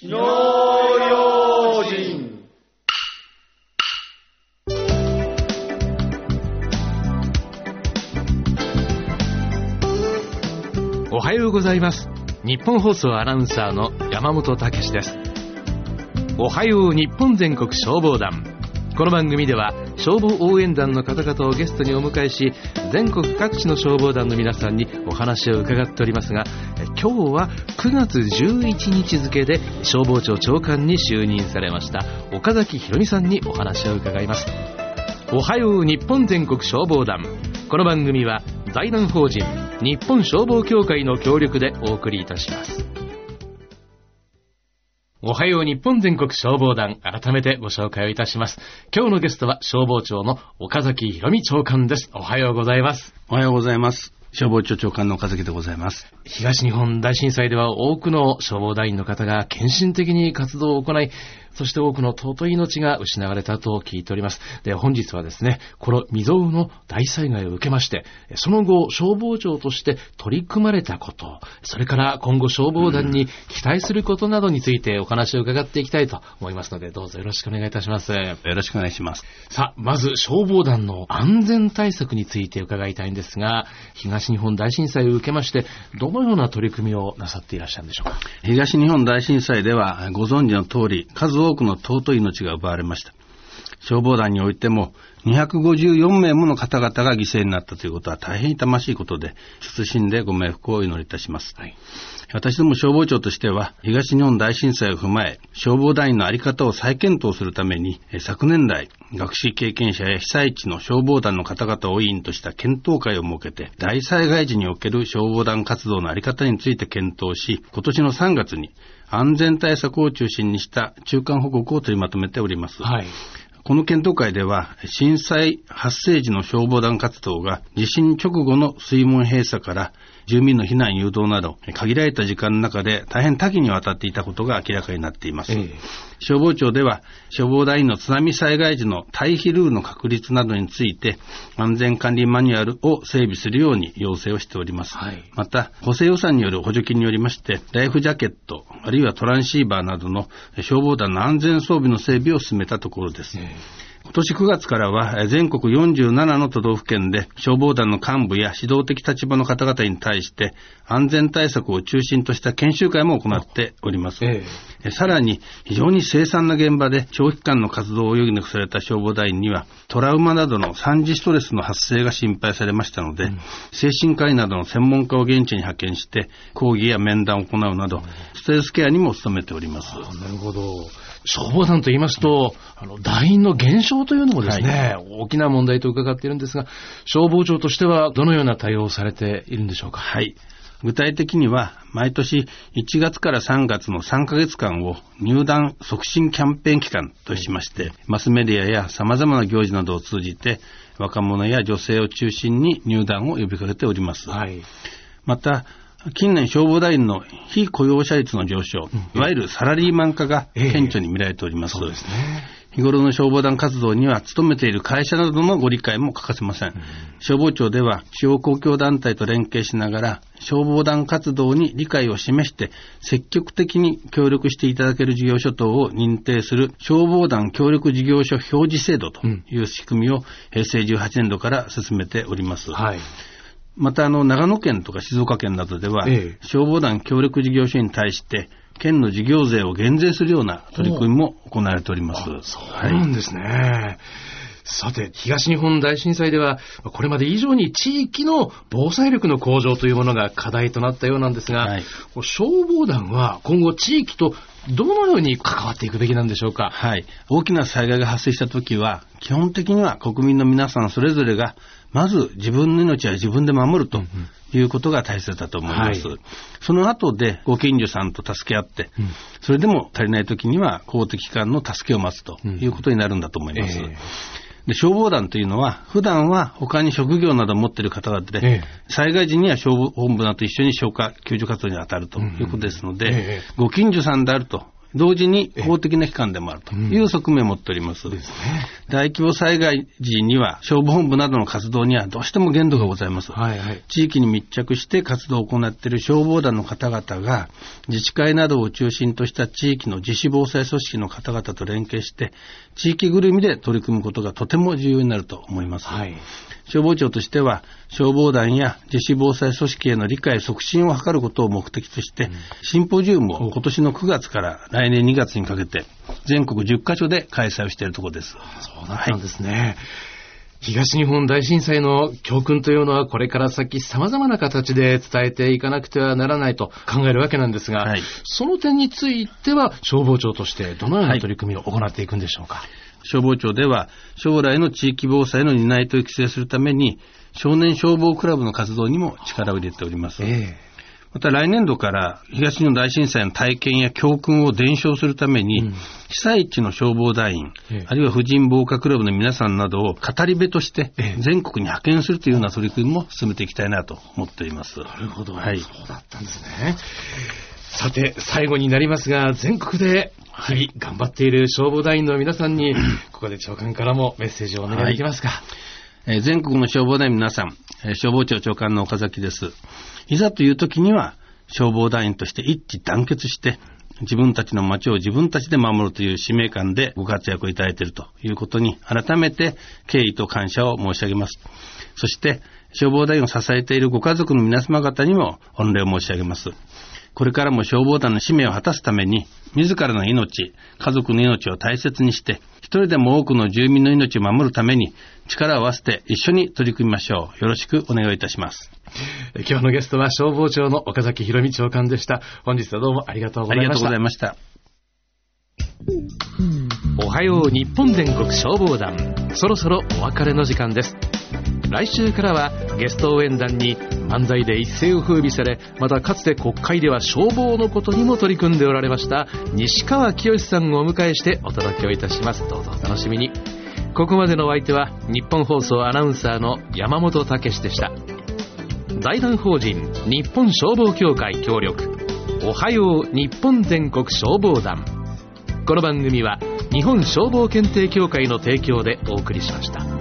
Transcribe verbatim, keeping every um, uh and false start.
火の用心。 おはようございます。日本放送アナウンサーの山本武史です。おはよう日本全国消防団。この番組では消防応援団の方々をゲストにお迎えし、全国各地の消防団の皆さんにお話を伺っておりますが、今日はくがつじゅういちにち付で消防庁長官に就任されました岡崎宏美さんにお話を伺います。おはよう日本全国消防団。この番組は財団法人日本消防協会の協力でお送りいたします。おはよう日本全国消防団、改めてご紹介をいたします。今日のゲストは消防庁の岡崎宏美長官です。おはようございます。 おはようございます。消防庁長官の岡崎でございます。 東日本大震災では多くの消防団員の方が献身的に活動を行い、そして多くの尊い命が失われたと聞いております。で、本日はですね、この未曾有の大災害を受けまして、その後消防庁として取り組まれたこと、それから今後消防団に期待することなどについてお話を伺っていきたいと思いますので、どうぞよろしくお願いいたします。よろしくお願いします。 さあ、まず消防団の安全対策について伺いたいんですが、東日本大震災を受けましてどのような取り組みをなさっていらっしゃるんでしょうか。 東日本大震災ではご存知の通り、数多くの尊い命が奪われました。消防団においてもにひゃくごじゅうよんめいもの方々が犠牲になったということは大変痛ましいことで、謹んでご冥福をお祈りいたします、はい。私ども消防庁としては東日本大震災を踏まえ、消防団員の在り方を再検討するために、昨年来学識経験者や被災地の消防団の方々を委員とした検討会を設けて、大災害時における消防団活動の在り方について検討し、今年のさんがつに安全対策を中心にした中間報告を取りまとめております、はい。この検討会では、震災発生時の消防団活動が地震直後の水門閉鎖から住民の避難誘導など限られた時間の中で大変多岐にわたっていたことが明らかになっています、えー、消防庁では消防団員の津波災害時の退避ルールの確立などについて安全管理マニュアルを整備するように要請をしております、はい。また補正予算による補助金によりまして、ライフジャケットあるいはトランシーバーなどの消防団の安全装備の整備を進めたところです、えー今年くがつからは全国よんじゅうななの都道府県で消防団の幹部や指導的立場の方々に対して安全対策を中心とした研修会も行っております、ええ、さらに非常に凄惨な現場で長期間の活動を余儀なくされた消防団員にはトラウマなどの三次ストレスの発生が心配されましたので、うん、精神科医などの専門家を現地に派遣して講義や面談を行うなどストレスケアにも努めております。 あ、なるほど。消防団と言いますと、あの団員の減少というのもですね、はい、大きな問題と伺っているんですが、消防庁としてはどのような対応をされているんでしょうか。 はい、具体的には毎年いちがつからさんがつのさんかげつかんを入団促進キャンペーン期間としまして、マスメディアや様々な行事などを通じて若者や女性を中心に入団を呼びかけております、はい。また近年消防団員の非雇用者率の上昇、いわゆるサラリーマン化が顕著に見られております、えー、そうですね。日頃の消防団活動には勤めている会社などのご理解も欠かせません、うん、消防庁では主要公共団体と連携しながら消防団活動に理解を示して積極的に協力していただける事業所等を認定する消防団協力事業所表示制度という仕組みを平成じゅうはちねんどから進めております、はい。またあの長野県とか静岡県などでは、ええ、消防団協力事業所に対して県の事業税を減税するような取り組みも行われております。 そうなんですね、はい。さて、東日本大震災ではこれまで以上に地域の防災力の向上というものが課題となったようなんですが、はい、消防団は今後地域とどのように関わっていくべきなんでしょうか。 はい、大きな災害が発生したときは基本的には国民の皆さんそれぞれがまず自分の命は自分で守るということが大切だと思います、はい。その後でご近所さんと助け合って、うん、それでも足りないときには公的機関の助けを待つということになるんだと思います、うんえーで消防団というのは普段は他に職業などを持っている方々で、ええ、災害時には消防本部などと一緒に消火救助活動に当たるということですので、ええ、ご近所さんであると同時に公的な機関でもあるという側面を持っております。 ですね。 大規模災害時には消防本部などの活動にはどうしても限度がございます。 はいはい、 地域に密着して活動を行っている消防団の方々が自治会などを中心とした地域の自主防災組織の方々と連携して地域ぐるみで取り組むことがとても重要になると思います。はい、消防庁としては消防団や自主防災組織への理解促進を図ることを目的として、うん、シンポジウムを今年のくがつから来年にがつにかけて全国じゅっかしょで開催をしているところです。 そうだったんですね。はい、東日本大震災の教訓というのはこれから先様々な形で伝えていかなくてはならないと考えるわけなんですが、はい、その点については消防庁としてどのような取り組みを行っていくんでしょうか。はい、 消防庁では将来の地域防災の担い手を育成するために少年消防クラブの活動にも力を入れております。えー、また来年度から東日本大震災の体験や教訓を伝承するために、うん、被災地の消防団員、えー、あるいは婦人防火クラブの皆さんなどを語り部として全国に派遣するというような取り組みも進めていきたいなと思っています。 なるほど、はい、そうだったんですね。さて最後になりますが、全国で日々頑張っている消防団員の皆さんにここで長官からもメッセージをお願いできますか。はい、 えー、全国の消防団員皆さん、えー、消防庁長官の岡崎です。いざという時には消防団員として一致団結して自分たちの町を自分たちで守るという使命感でご活躍をいただいているということに改めて敬意と感謝を申し上げます。そして消防団員を支えているご家族の皆様方にも御礼を申し上げます。これからも消防団の使命を果たすために自らの命、家族の命を大切にして一人でも多くの住民の命を守るために力を合わせて一緒に取り組みましょう。よろしくお願いいたします。 今日のゲストは消防庁の岡崎博美長官でした。本日はどうもありがとうございました。ありがとうございました。おはよう日本全国消防団、そろそろお別れの時間です。来週からはゲスト応援団に漫才で一世を風靡され、またかつて国会では消防のことにも取り組んでおられました西川きよしさんをお迎えしてお届けをいたします。どうぞお楽しみに。ここまでのお相手は日本放送アナウンサーの山本武史でした。財団法人日本消防協会協力、おはよう日本全国消防団。この番組は日本消防検定協会の提供でお送りしました。